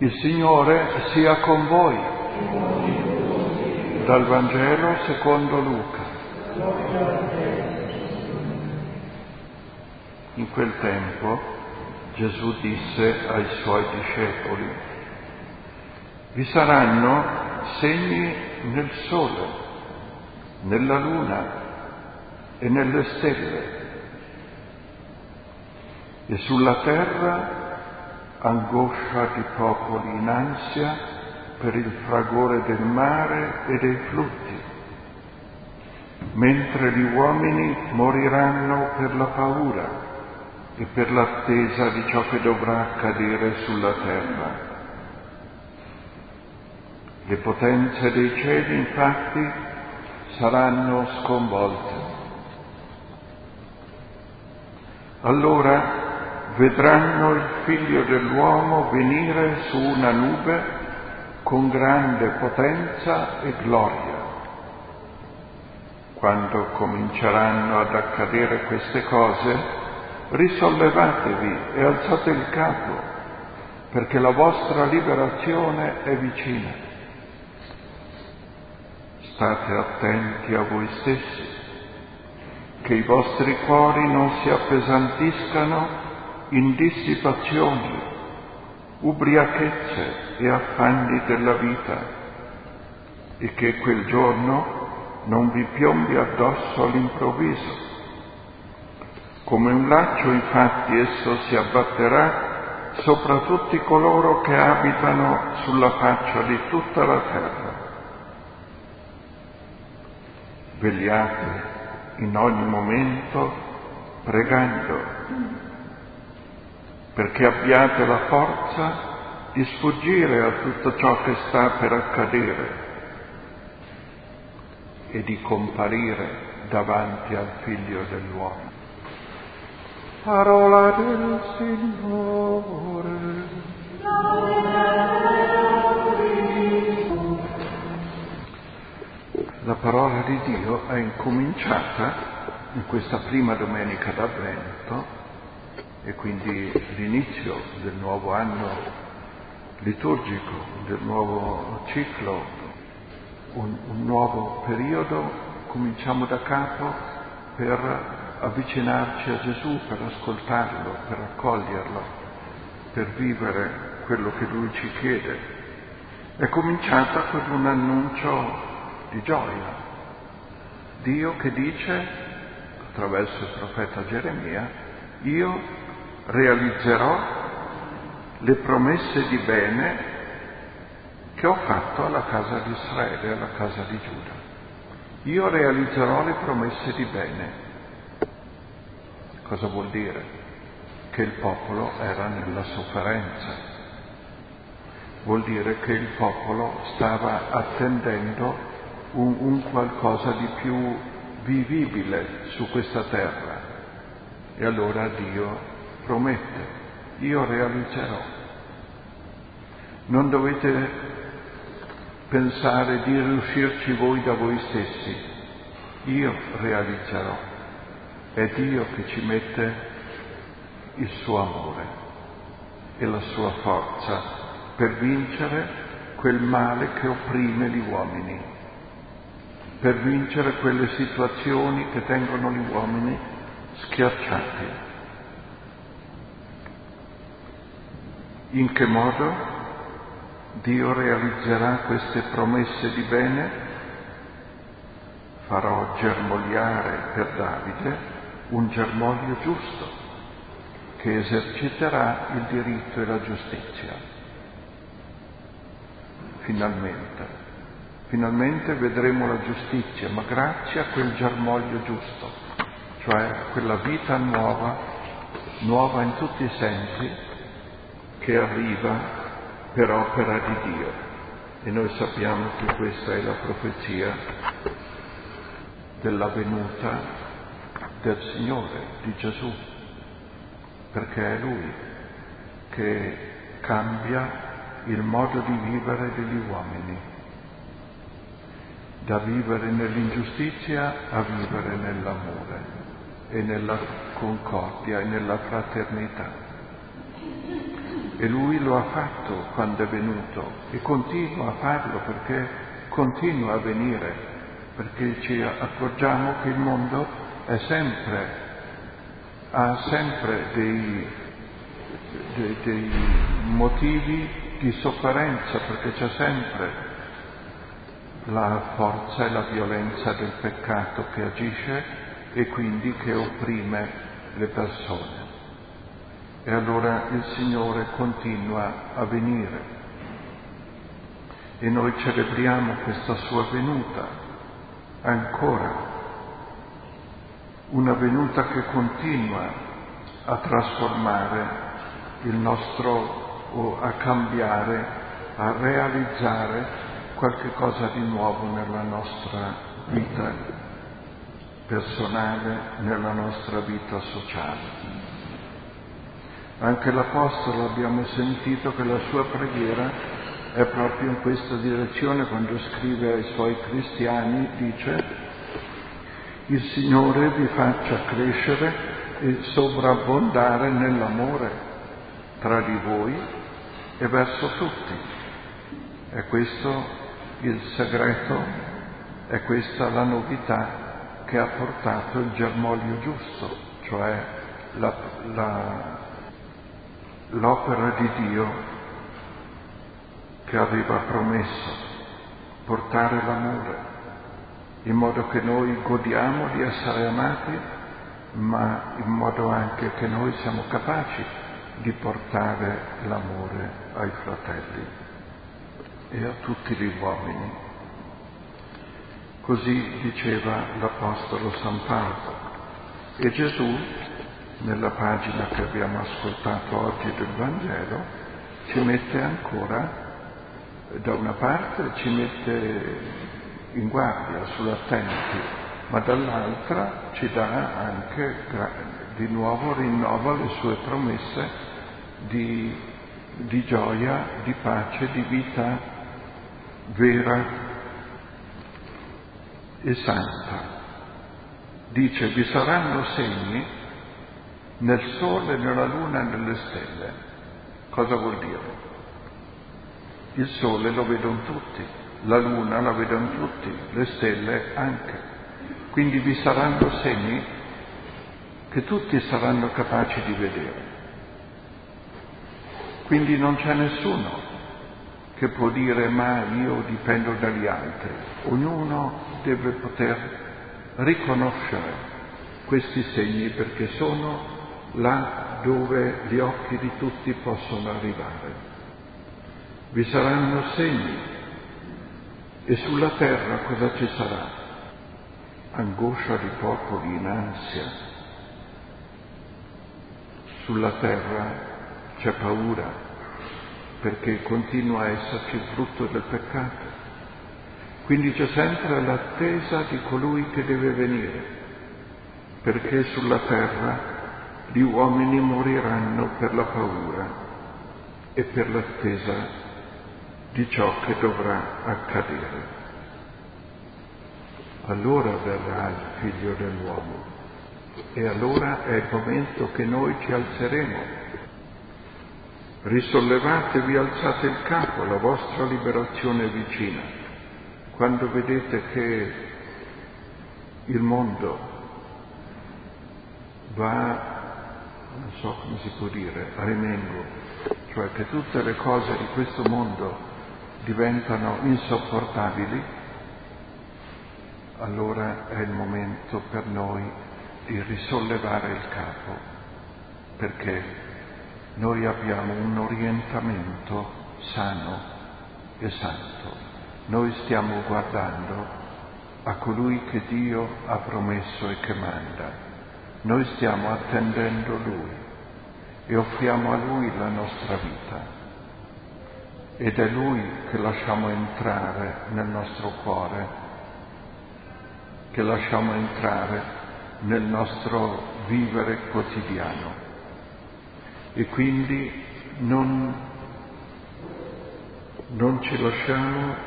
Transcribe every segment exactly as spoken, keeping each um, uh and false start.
Il Signore sia con voi. Dal Vangelo secondo Luca. In quel tempo Gesù disse ai suoi discepoli: vi saranno segni nel sole, nella luna e nelle stelle, e sulla terra angoscia di popoli in ansia per il fragore del mare e dei flutti, mentre gli uomini moriranno per la paura e per l'attesa di ciò che dovrà accadere sulla terra. Le potenze dei cieli, infatti, saranno sconvolte. Allora vedranno il Figlio dell'uomo venire su una nube con grande potenza e gloria. Quando cominceranno ad accadere queste cose, risollevatevi e alzate il capo, perché la vostra liberazione è vicina. State attenti a voi stessi, che i vostri cuori non si appesantiscano in dissipazioni, ubriachezze e affanni della vita, e che quel giorno non vi piombi addosso all'improvviso. Come un laccio, infatti, esso si abbatterà sopra tutti coloro che abitano sulla faccia di tutta la terra. Vegliate in ogni momento pregando, perché abbiate la forza di sfuggire a tutto ciò che sta per accadere e di comparire davanti al Figlio dell'uomo. Parola del Signore. La parola di Dio è incominciata in questa prima domenica d'Avvento, e quindi l'inizio del nuovo anno liturgico, del nuovo ciclo, un, un nuovo periodo. Cominciamo da capo per avvicinarci a Gesù, per ascoltarlo, per accoglierlo, per vivere quello che Lui ci chiede. È cominciata con un annuncio di gioia. Dio che dice, attraverso il profeta Geremia: io realizzerò le promesse di bene che ho fatto alla casa di Israele e alla casa di Giuda. Io realizzerò le promesse di bene. Cosa vuol dire? Che il popolo era nella sofferenza. Vuol dire che il popolo stava attendendo un, un qualcosa di più vivibile su questa terra. E allora Dio promette: io realizzerò. Non dovete pensare di riuscirci voi da voi stessi. Io realizzerò. È Dio che ci mette il suo amore e la sua forza per vincere quel male che opprime gli uomini, per vincere quelle situazioni che tengono gli uomini schiacciati. In che modo Dio realizzerà queste promesse di bene? Farò germogliare per Davide un germoglio giusto, che eserciterà il diritto e la giustizia. Finalmente, finalmente vedremo la giustizia, ma grazie a quel germoglio giusto, cioè quella vita nuova, nuova in tutti i sensi, che arriva per opera di Dio. E noi sappiamo che questa è la profezia della venuta del Signore, di Gesù, perché è Lui che cambia il modo di vivere degli uomini, da vivere nell'ingiustizia a vivere nell'amore e nella concordia e nella fraternità. E Lui lo ha fatto quando è venuto e continua a farlo, perché continua a venire, perché ci accorgiamo che il mondo è sempre, ha sempre dei, dei, dei motivi di sofferenza, perché c'è sempre la forza e la violenza del peccato che agisce e quindi che opprime le persone. E allora il Signore continua a venire e noi celebriamo questa sua venuta ancora, una venuta che continua a trasformare il nostro, o a cambiare, a realizzare qualche cosa di nuovo nella nostra vita personale, nella nostra vita sociale. Anche l'Apostolo, abbiamo sentito che la sua preghiera è proprio in questa direzione. Quando scrive ai suoi cristiani dice: il Signore vi faccia crescere e sovrabbondare nell'amore tra di voi e verso tutti. È questo il segreto, è questa la novità che ha portato il germoglio giusto, cioè la, la l'opera di Dio che aveva promesso, portare l'amore, in modo che noi godiamo di essere amati, ma in modo anche che noi siamo capaci di portare l'amore ai fratelli e a tutti gli uomini. Così diceva l'Apostolo San Paolo. E Gesù, nella pagina che abbiamo ascoltato oggi del Vangelo, ci mette ancora, da una parte ci mette in guardia, sull'attenti, ma dall'altra ci dà anche, di nuovo rinnova le sue promesse di, di gioia, di pace, di vita vera e santa. Dice: vi saranno segni nel sole, nella luna e nelle stelle. Cosa vuol dire? Il sole lo vedono tutti, la luna la vedono tutti, le stelle anche. Quindi vi saranno segni che tutti saranno capaci di vedere. Quindi non c'è nessuno che può dire: ma io dipendo dagli altri. Ognuno deve poter riconoscere questi segni, perché sono là dove gli occhi di tutti possono arrivare. Vi saranno segni, e sulla terra cosa ci sarà? Angoscia di popoli in ansia. Sulla terra c'è paura, perché continua a esserci il frutto del peccato. Quindi c'è sempre l'attesa di colui che deve venire, perché sulla terra gli uomini moriranno per la paura e per l'attesa di ciò che dovrà accadere. Allora verrà il Figlio dell'uomo e allora è il momento che noi ci alzeremo. Risollevatevi, alzate il capo, la vostra liberazione è vicina. Quando vedete che il mondo va, non so come si può dire, a rimengo, cioè che tutte le cose di questo mondo diventano insopportabili, allora è il momento per noi di risollevare il capo, perché noi abbiamo un orientamento sano e santo. Noi stiamo guardando a colui che Dio ha promesso e che manda. Noi stiamo attendendo Lui e offriamo a Lui la nostra vita. Ed è Lui che lasciamo entrare nel nostro cuore, che lasciamo entrare nel nostro vivere quotidiano. E quindi non, non ci lasciamo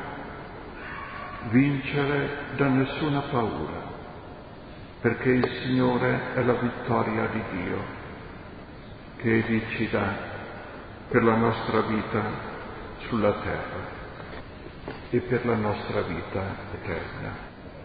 vincere da nessuna paura, perché il Signore è la vittoria di Dio che Egli ci dà per la nostra vita sulla terra e per la nostra vita eterna.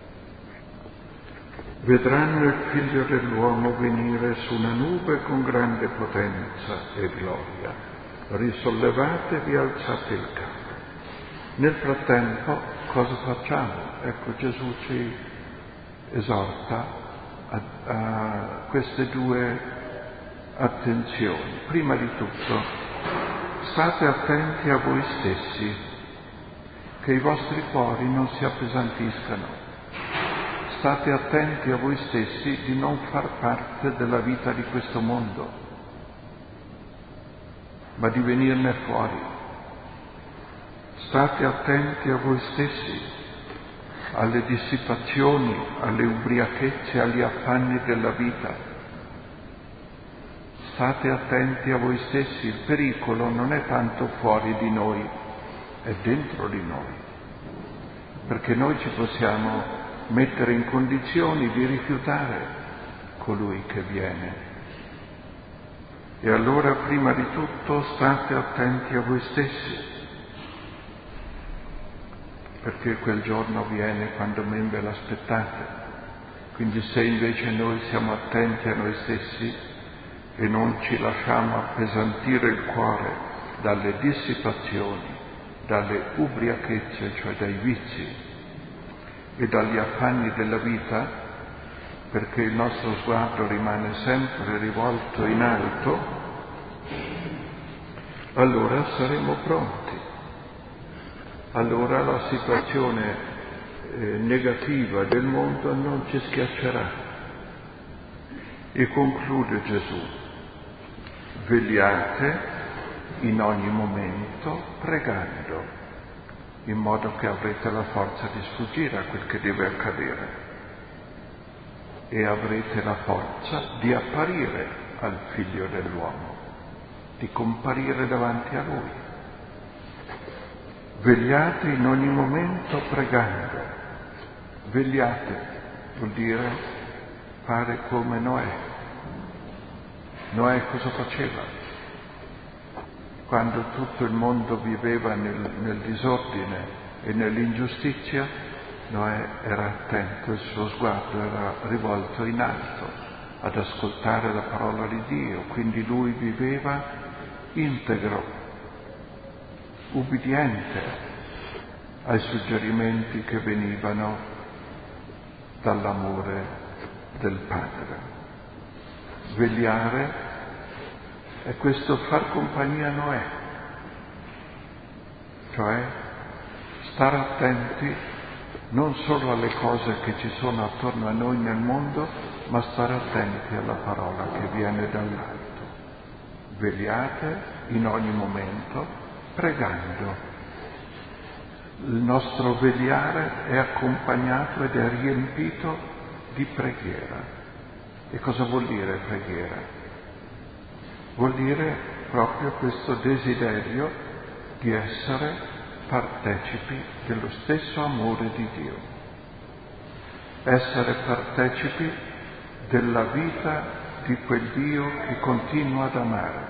Vedranno il Figlio dell'uomo venire su una nube con grande potenza e gloria. Risollevatevi, alzate il capo. Nel frattempo cosa facciamo? Ecco, Gesù ci esorta a, a queste due attenzioni. Prima di tutto, state attenti a voi stessi, che i vostri cuori non si appesantiscano. State attenti a voi stessi di non far parte della vita di questo mondo, ma di venirne fuori. State attenti a voi stessi, alle dissipazioni, alle ubriachezze, agli affanni della vita. State attenti a voi stessi, il pericolo non è tanto fuori di noi, è dentro di noi, perché noi ci possiamo mettere in condizioni di rifiutare colui che viene. E allora, prima di tutto, state attenti a voi stessi, perché quel giorno viene quando men ve l'aspettate. Quindi se invece noi siamo attenti a noi stessi e non ci lasciamo appesantire il cuore dalle dissipazioni, dalle ubriachezze, cioè dai vizi, e dagli affanni della vita, perché il nostro sguardo rimane sempre rivolto in alto, allora saremo pronti. Allora la situazione eh, negativa del mondo non ci schiaccerà. E conclude Gesù: vegliate in ogni momento pregando, in modo che avrete la forza di sfuggire a quel che deve accadere e avrete la forza di apparire al Figlio dell'uomo, di comparire davanti a Lui. Vegliate in ogni momento pregando. Vegliate vuol dire fare come Noè. Noè cosa faceva? Quando tutto il mondo viveva nel, nel disordine e nell'ingiustizia, Noè era attento, il suo sguardo era rivolto in alto ad ascoltare la parola di Dio, quindi lui viveva integro, ubbidiente ai suggerimenti che venivano dall'amore del Padre. Vegliare è questo far compagnia a Noè, cioè stare attenti non solo alle cose che ci sono attorno a noi nel mondo, ma stare attenti alla parola che viene dall'alto. Vegliate in ogni momento pregando. Il nostro vegliare è accompagnato ed è riempito di preghiera. E cosa vuol dire preghiera? Vuol dire proprio questo desiderio di essere partecipi dello stesso amore di Dio, essere partecipi della vita di quel Dio che continua ad amare.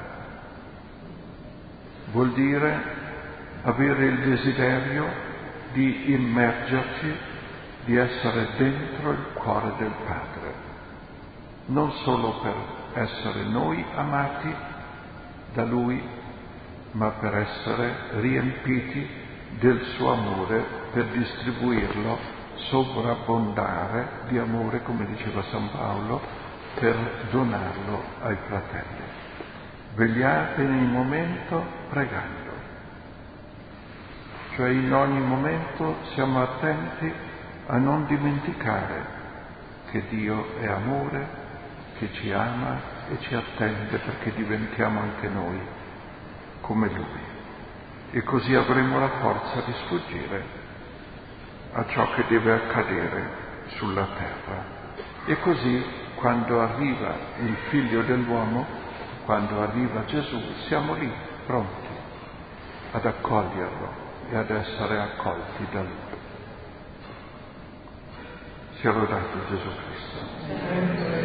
Vuol dire avere il desiderio di immergerci, di essere dentro il cuore del Padre, non solo per essere noi amati da Lui, ma per essere riempiti del suo amore, per distribuirlo, sovrabbondare di amore, come diceva San Paolo, per donarlo ai fratelli. Vegliate in ogni momento pregando, cioè in ogni momento siamo attenti a non dimenticare che Dio è amore, che ci ama e ci attende perché diventiamo anche noi come Lui. E così avremo la forza di sfuggire a ciò che deve accadere sulla terra. E così, quando arriva il Figlio dell'uomo, quando arriva Gesù, siamo lì, pronti ad accoglierlo e ad essere accolti da Lui. Sia lodato Gesù Cristo.